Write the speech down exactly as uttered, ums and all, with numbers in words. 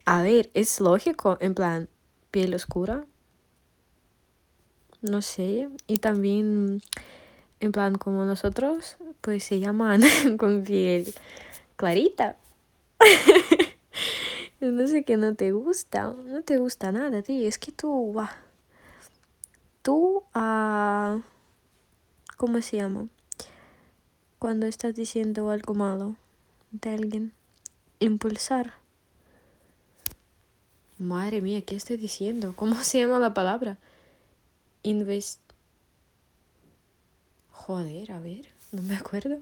A ver, es lógico, en plan, piel oscura, no sé. Y también, en plan, como nosotros, pues se llaman con piel clarita. No sé qué no te gusta, no te gusta nada, tío. Es que tú, buah, tú, ah, ¿cómo se llama? Cuando estás diciendo algo malo de alguien, impulsar. Madre mía, ¿qué estoy diciendo? ¿Cómo se llama la palabra? Invest... Joder, a ver, no me acuerdo.